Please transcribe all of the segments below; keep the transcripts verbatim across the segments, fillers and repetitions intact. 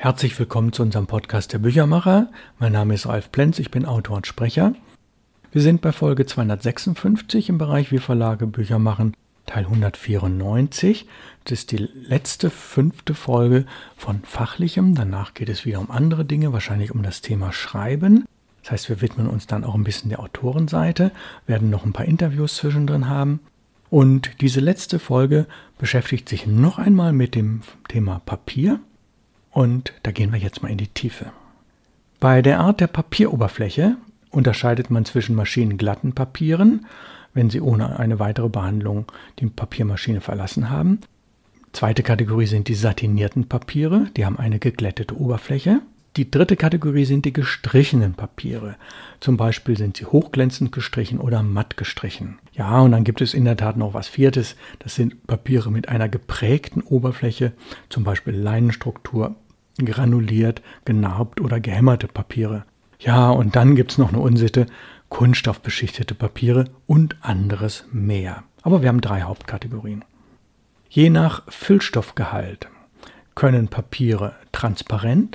Herzlich willkommen zu unserem Podcast der Büchermacher. Mein Name ist Ralf Plenz, ich bin Autor und Sprecher. Wir sind bei Folge zweihundertsechsundfünfzig im Bereich Wie Verlage Bücher machen, Teil hundertvierundneunzig. Das ist die letzte, fünfte Folge von Fachlichem. Danach geht es wieder um andere Dinge, wahrscheinlich um das Thema Schreiben. Das heißt, wir widmen uns dann auch ein bisschen der Autorenseite, werden noch ein paar Interviews zwischendrin haben. Und diese letzte Folge beschäftigt sich noch einmal mit dem Thema Papier. Und da gehen wir jetzt mal in die Tiefe. Bei der Art der Papieroberfläche unterscheidet man zwischen maschinenglatten Papieren, wenn sie ohne eine weitere Behandlung die Papiermaschine verlassen haben. Zweite Kategorie sind die satinierten Papiere, die haben eine geglättete Oberfläche. Die dritte Kategorie sind die gestrichenen Papiere. Zum Beispiel sind sie hochglänzend gestrichen oder matt gestrichen. Ja, und dann gibt es in der Tat noch was Viertes. Das sind Papiere mit einer geprägten Oberfläche, zum Beispiel Leinenstruktur, granuliert, genarbt oder gehämmerte Papiere. Ja, und dann gibt es noch eine Unsitte, kunststoffbeschichtete Papiere und anderes mehr. Aber wir haben drei Hauptkategorien. Je nach Füllstoffgehalt können Papiere transparent,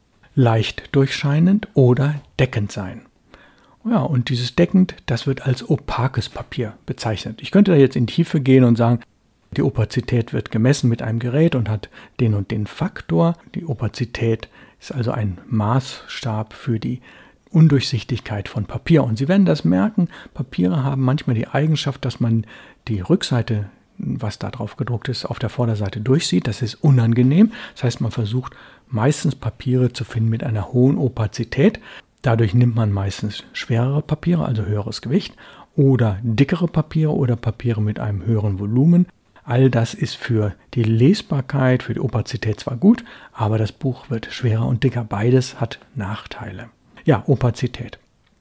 leicht durchscheinend oder deckend sein. Ja, und dieses deckend, das wird als opakes Papier bezeichnet. Ich könnte da jetzt in die Tiefe gehen und sagen, die Opazität wird gemessen mit einem Gerät und hat den und den Faktor. Die Opazität ist also ein Maßstab für die Undurchsichtigkeit von Papier. Und Sie werden das merken, Papiere haben manchmal die Eigenschaft, dass man die Rückseite, was da drauf gedruckt ist, auf der Vorderseite durchsieht. Das ist unangenehm. Das heißt, man versucht meistens Papiere zu finden mit einer hohen Opazität. Dadurch nimmt man meistens schwerere Papiere, also höheres Gewicht, oder dickere Papiere oder Papiere mit einem höheren Volumen. All das ist für die Lesbarkeit, für die Opazität zwar gut, aber das Buch wird schwerer und dicker. Beides hat Nachteile. Ja, Opazität.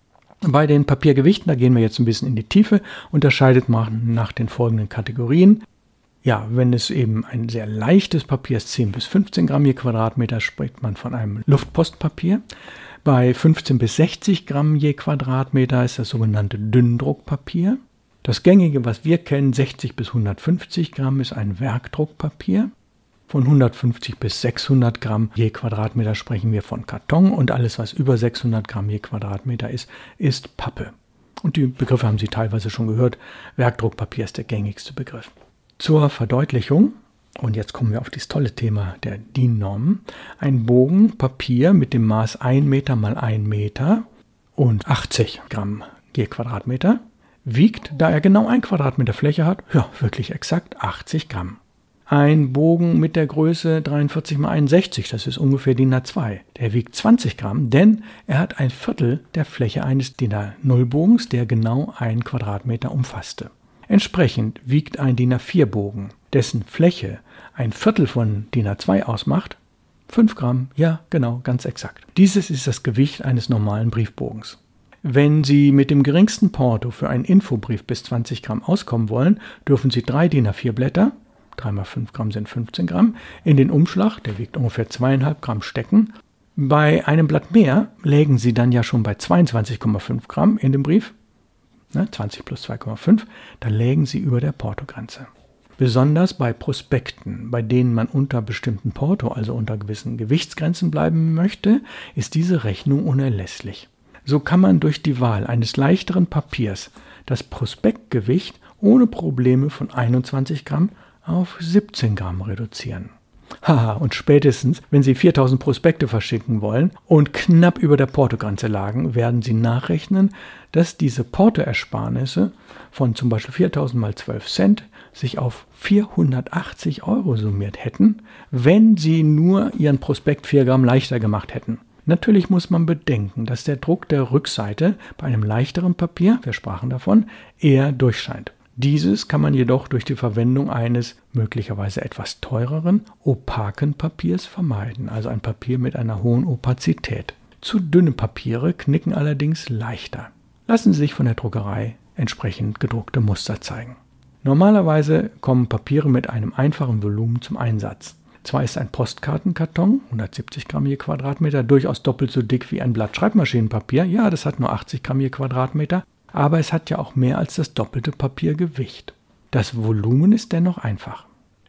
Bei den Papiergewichten, da gehen wir jetzt ein bisschen in die Tiefe, unterscheidet man nach den folgenden Kategorien. Ja, wenn es eben ein sehr leichtes Papier ist, zehn bis fünfzehn Gramm je Quadratmeter, spricht man von einem Luftpostpapier. Bei fünfzehn bis sechzig Gramm je Quadratmeter ist das sogenannte Dünndruckpapier. Das gängige, was wir kennen, sechzig bis hundertfünfzig Gramm, ist ein Werkdruckpapier. Von hundertfünfzig bis sechshundert Gramm je Quadratmeter sprechen wir von Karton und alles, was über sechshundert Gramm je Quadratmeter ist, ist Pappe. Und die Begriffe haben Sie teilweise schon gehört. Werkdruckpapier ist der gängigste Begriff. Zur Verdeutlichung, und jetzt kommen wir auf dieses tolle Thema der D I N-Normen, ein Bogen Papier mit dem Maß ein Meter mal ein Meter und achtzig Gramm je Quadratmeter wiegt, da er genau ein Quadratmeter Fläche hat, ja, wirklich exakt achtzig Gramm. Ein Bogen mit der Größe dreiundvierzig mal einundsechzig, das ist ungefähr D I N A zwei, der wiegt zwanzig Gramm, denn er hat ein Viertel der Fläche eines D I N A null Bogens, der genau ein Quadratmeter umfasste. Entsprechend wiegt ein D I N A vier Bogen, dessen Fläche ein Viertel von D I N A zwei ausmacht, fünf Gramm, ja, genau, ganz exakt. Dieses ist das Gewicht eines normalen Briefbogens. Wenn Sie mit dem geringsten Porto für einen Infobrief bis zwanzig Gramm auskommen wollen, dürfen Sie drei D I N A vier Blätter, drei mal fünf Gramm sind fünfzehn Gramm, in den Umschlag, der wiegt ungefähr zweieinhalb Gramm, stecken. Bei einem Blatt mehr lägen Sie dann ja schon bei zweiundzwanzig Komma fünf Gramm in dem Brief, ne, zwanzig plus zwei Komma fünf, dann lägen Sie über der Portogrenze. Besonders bei Prospekten, bei denen man unter bestimmten Porto, also unter gewissen Gewichtsgrenzen bleiben möchte, ist diese Rechnung unerlässlich. So kann man durch die Wahl eines leichteren Papiers das Prospektgewicht ohne Probleme von einundzwanzig Gramm auf siebzehn Gramm reduzieren. Haha, und spätestens, wenn Sie viertausend Prospekte verschicken wollen und knapp über der Portogrenze lagen, werden Sie nachrechnen, dass diese Portoersparnisse von zum Beispiel viertausend mal zwölf Cent sich auf vierhundertachtzig Euro summiert hätten, wenn Sie nur Ihren Prospekt vier Gramm leichter gemacht hätten. Natürlich muss man bedenken, dass der Druck der Rückseite bei einem leichteren Papier, wir sprachen davon, eher durchscheint. Dieses kann man jedoch durch die Verwendung eines möglicherweise etwas teureren, opaken Papiers vermeiden, also ein Papier mit einer hohen Opazität. Zu dünne Papiere knicken allerdings leichter. Lassen Sie sich von der Druckerei entsprechend gedruckte Muster zeigen. Normalerweise kommen Papiere mit einem einfachen Volumen zum Einsatz. Zwar ist ein Postkartenkarton, hundertsiebzig Gramm je Quadratmeter, durchaus doppelt so dick wie ein Blatt Schreibmaschinenpapier. Ja, das hat nur achtzig Gramm je Quadratmeter, aber es hat ja auch mehr als das doppelte Papiergewicht. Das Volumen ist dennoch einfach.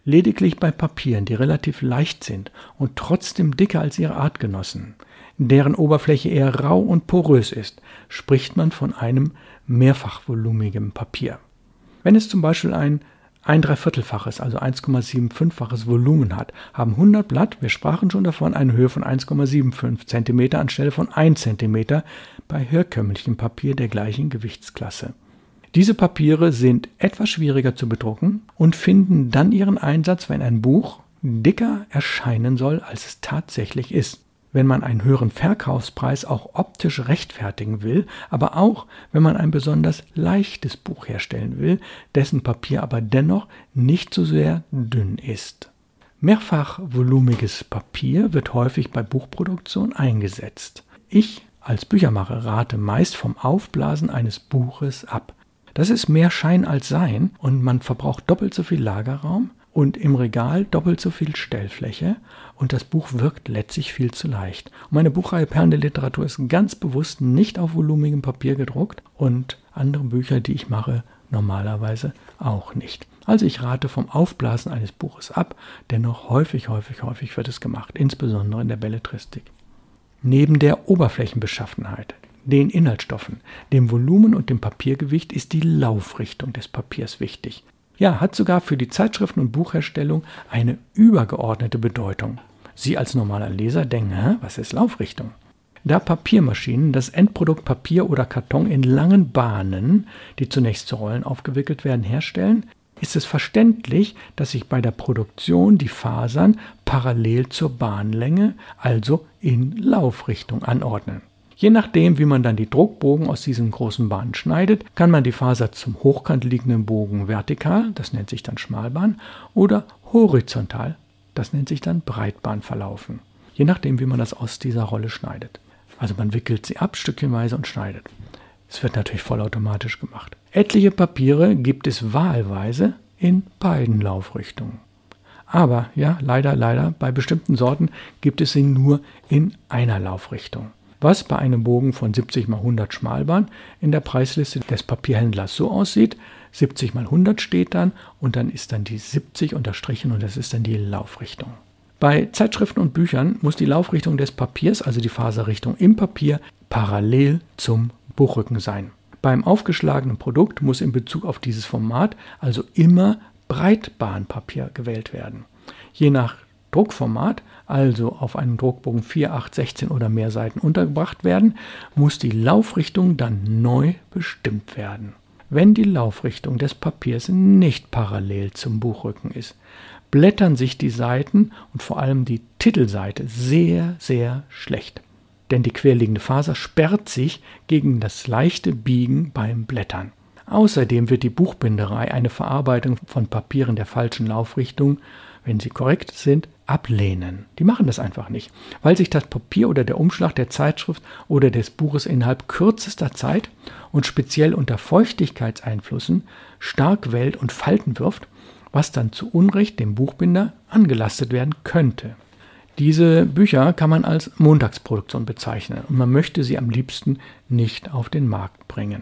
Lediglich bei Papieren, die relativ leicht sind und trotzdem dicker als ihre Artgenossen, deren Oberfläche eher rau und porös ist, spricht man von einem mehrfachvolumigen Papier. Wenn es zum Beispiel ein ein Dreiviertelfaches, also eins Komma fünfundsiebzigfaches Volumen hat, haben hundert Blatt, wir sprachen schon davon, eine Höhe von eins Komma fünfundsiebzig Zentimeter anstelle von ein Zentimeter bei herkömmlichem Papier der gleichen Gewichtsklasse. Diese Papiere sind etwas schwieriger zu bedrucken und finden dann ihren Einsatz, wenn ein Buch dicker erscheinen soll, als es tatsächlich ist. Wenn man einen höheren Verkaufspreis auch optisch rechtfertigen will, aber auch, wenn man ein besonders leichtes Buch herstellen will, dessen Papier aber dennoch nicht so sehr dünn ist. Mehrfachvolumiges Papier wird häufig bei Buchproduktion eingesetzt. Ich als Büchermacher rate meist vom Aufblasen eines Buches ab. Das ist mehr Schein als Sein und man verbraucht doppelt so viel Lagerraum und im Regal doppelt so viel Stellfläche und das Buch wirkt letztlich viel zu leicht. Und meine Buchreihe Perlen der Literatur ist ganz bewusst nicht auf volumigem Papier gedruckt und andere Bücher, die ich mache, normalerweise auch nicht. Also ich rate vom Aufblasen eines Buches ab, dennoch häufig, häufig, häufig wird es gemacht, insbesondere in der Belletristik. Neben der Oberflächenbeschaffenheit, den Inhaltsstoffen, dem Volumen und dem Papiergewicht ist die Laufrichtung des Papiers wichtig. Ja, hat sogar für die Zeitschriften- und Buchherstellung eine übergeordnete Bedeutung. Sie als normaler Leser denken, hä, was ist Laufrichtung? Da Papiermaschinen das Endprodukt Papier oder Karton in langen Bahnen, die zunächst zu Rollen aufgewickelt werden, herstellen, ist es verständlich, dass sich bei der Produktion die Fasern parallel zur Bahnlänge, also in Laufrichtung, anordnen. Je nachdem, wie man dann die Druckbogen aus diesen großen Bahnen schneidet, kann man die Faser zum hochkant liegenden Bogen vertikal, das nennt sich dann Schmalbahn, oder horizontal, das nennt sich dann Breitbahn verlaufen. Je nachdem, wie man das aus dieser Rolle schneidet. Also man wickelt sie ab, stückchenweise und schneidet. Es wird natürlich vollautomatisch gemacht. Etliche Papiere gibt es wahlweise in beiden Laufrichtungen. Aber, ja, leider, leider, bei bestimmten Sorten gibt es sie nur in einer Laufrichtung. Was bei einem Bogen von siebzig mal hundert Schmalbahn in der Preisliste des Papierhändlers so aussieht, siebzig mal hundert steht dann und dann ist dann die siebzig unterstrichen und das ist dann die Laufrichtung. Bei Zeitschriften und Büchern muss die Laufrichtung des Papiers, also die Faserrichtung im Papier, parallel zum Buchrücken sein. Beim aufgeschlagenen Produkt muss in Bezug auf dieses Format also immer Breitbahnpapier gewählt werden. Je nach Druckformat, also auf einem Druckbogen vier, acht, sechzehn oder mehr Seiten untergebracht werden, muss die Laufrichtung dann neu bestimmt werden. Wenn die Laufrichtung des Papiers nicht parallel zum Buchrücken ist, blättern sich die Seiten und vor allem die Titelseite sehr, sehr schlecht. Denn die querliegende Faser sperrt sich gegen das leichte Biegen beim Blättern. Außerdem wird die Buchbinderei eine Verarbeitung von Papieren der falschen Laufrichtung, wenn sie korrekt sind, ablehnen. Die machen das einfach nicht, weil sich das Papier oder der Umschlag der Zeitschrift oder des Buches innerhalb kürzester Zeit und speziell unter Feuchtigkeitseinflüssen stark wellt und Falten wirft, was dann zu Unrecht dem Buchbinder angelastet werden könnte. Diese Bücher kann man als Montagsproduktion bezeichnen und man möchte sie am liebsten nicht auf den Markt bringen.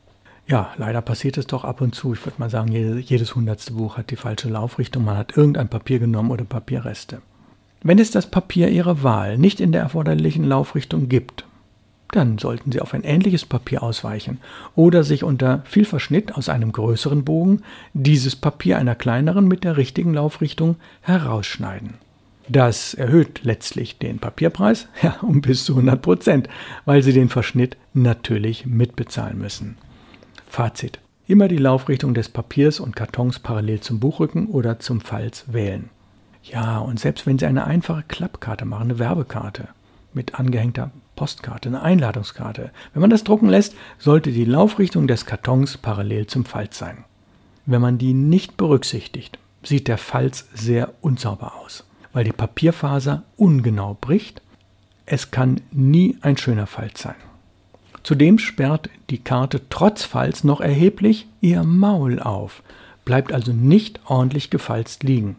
Ja, leider passiert es doch ab und zu. Ich würde mal sagen, jedes hundertste Buch hat die falsche Laufrichtung. Man hat irgendein Papier genommen oder Papierreste. Wenn es das Papier Ihrer Wahl nicht in der erforderlichen Laufrichtung gibt, dann sollten Sie auf ein ähnliches Papier ausweichen oder sich unter viel Verschnitt aus einem größeren Bogen dieses Papier einer kleineren mit der richtigen Laufrichtung herausschneiden. Das erhöht letztlich den Papierpreis ja, um bis zu hundert Prozent, weil Sie den Verschnitt natürlich mitbezahlen müssen. Fazit: Immer die Laufrichtung des Papiers und Kartons parallel zum Buchrücken oder zum Falz wählen. Ja, und selbst wenn Sie eine einfache Klappkarte machen, eine Werbekarte mit angehängter Postkarte, eine Einladungskarte, wenn man das drucken lässt, sollte die Laufrichtung des Kartons parallel zum Falz sein. Wenn man die nicht berücksichtigt, sieht der Falz sehr unsauber aus, weil die Papierfaser ungenau bricht. Es kann nie ein schöner Falz sein. Zudem sperrt die Karte trotz Falz noch erheblich ihr Maul auf, bleibt also nicht ordentlich gefalzt liegen.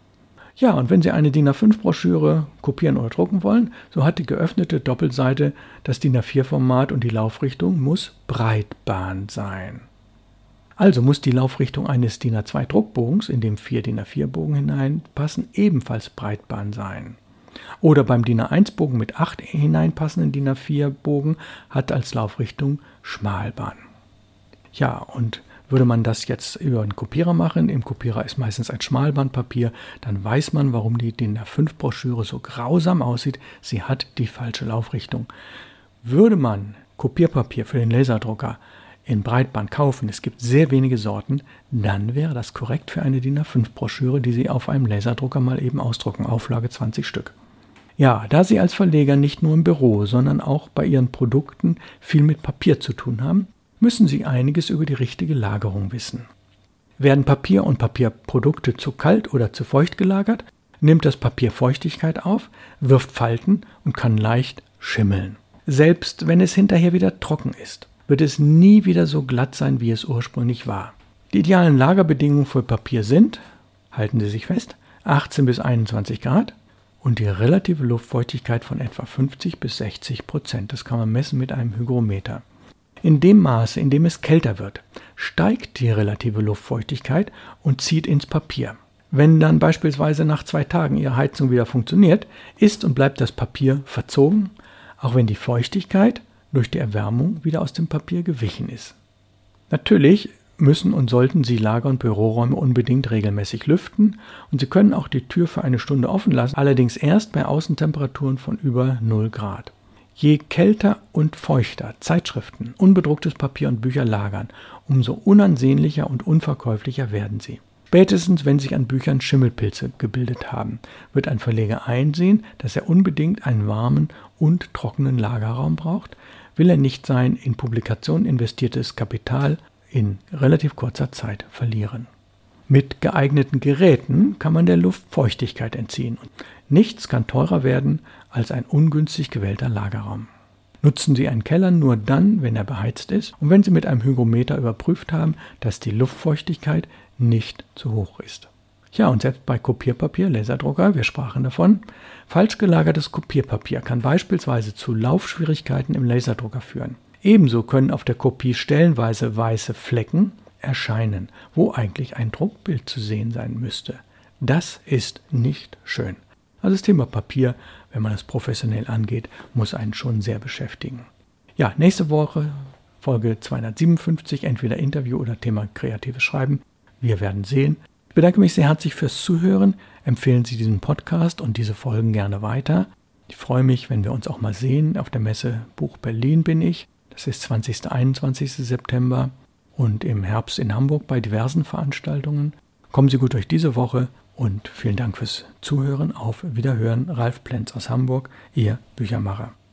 Ja, und wenn Sie eine D I N A fünf Broschüre kopieren oder drucken wollen, so hat die geöffnete Doppelseite das D I N A vier Format und die Laufrichtung muss Breitbahn sein. Also muss die Laufrichtung eines D I N A zwei Druckbogens, in dem vier D I N A vier Bogen hineinpassen, ebenfalls Breitband sein. Oder beim D I N A eins Bogen mit acht hineinpassenden D I N A vier Bogen hat als Laufrichtung Schmalband. Ja, und würde man das jetzt über einen Kopierer machen, im Kopierer ist meistens ein Schmalbandpapier, dann weiß man, warum die D I N A fünf Broschüre so grausam aussieht. Sie hat die falsche Laufrichtung. Würde man Kopierpapier für den Laserdrucker in Breitband kaufen, es gibt sehr wenige Sorten, dann wäre das korrekt für eine D I N A fünf Broschüre, die Sie auf einem Laserdrucker mal eben ausdrucken, Auflage zwanzig Stück. Ja, da Sie als Verleger nicht nur im Büro, sondern auch bei Ihren Produkten viel mit Papier zu tun haben, müssen Sie einiges über die richtige Lagerung wissen. Werden Papier und Papierprodukte zu kalt oder zu feucht gelagert, nimmt das Papier Feuchtigkeit auf, wirft Falten und kann leicht schimmeln. Selbst wenn es hinterher wieder trocken ist, wird es nie wieder so glatt sein, wie es ursprünglich war. Die idealen Lagerbedingungen für Papier sind, halten Sie sich fest, achtzehn bis einundzwanzig Grad und die relative Luftfeuchtigkeit von etwa fünfzig bis sechzig Prozent. Das kann man messen mit einem Hygrometer. In dem Maße, in dem es kälter wird, steigt die relative Luftfeuchtigkeit und zieht ins Papier. Wenn dann beispielsweise nach zwei Tagen Ihre Heizung wieder funktioniert, ist und bleibt das Papier verzogen, auch wenn die Feuchtigkeit durch die Erwärmung wieder aus dem Papier gewichen ist. Natürlich müssen und sollten Sie Lager- und Büroräume unbedingt regelmäßig lüften und Sie können auch die Tür für eine Stunde offen lassen, allerdings erst bei Außentemperaturen von über null Grad. Je kälter und feuchter Zeitschriften, unbedrucktes Papier und Bücher lagern, umso unansehnlicher und unverkäuflicher werden sie. Spätestens, wenn sich an Büchern Schimmelpilze gebildet haben, wird ein Verleger einsehen, dass er unbedingt einen warmen und trockenen Lagerraum braucht, will er nicht sein in Publikationen investiertes Kapital in relativ kurzer Zeit verlieren. Mit geeigneten Geräten kann man der Luft Feuchtigkeit entziehen. Nichts kann teurer werden als ein ungünstig gewählter Lagerraum. Nutzen Sie einen Keller nur dann, wenn er beheizt ist und wenn Sie mit einem Hygrometer überprüft haben, dass die Luftfeuchtigkeit nicht zu hoch ist. Ja, und selbst bei Kopierpapier, Laserdrucker, wir sprachen davon, falsch gelagertes Kopierpapier kann beispielsweise zu Laufschwierigkeiten im Laserdrucker führen. Ebenso können auf der Kopie stellenweise weiße Flecken erscheinen, wo eigentlich ein Druckbild zu sehen sein müsste. Das ist nicht schön. Also das Thema Papier, wenn man es professionell angeht, muss einen schon sehr beschäftigen. Ja, nächste Woche Folge zweihundertsiebenundfünfzig, entweder Interview oder Thema kreatives Schreiben. Wir werden sehen. Ich bedanke mich sehr herzlich fürs Zuhören. Empfehlen Sie diesen Podcast und diese Folgen gerne weiter. Ich freue mich, wenn wir uns auch mal sehen. Auf der Messe Buch Berlin bin ich. Das ist zwanzigsten und einundzwanzigsten September. Und im Herbst in Hamburg bei diversen Veranstaltungen. Kommen Sie gut durch diese Woche und vielen Dank fürs Zuhören. Auf Wiederhören. Ralf Plenz aus Hamburg, Ihr Büchermacher.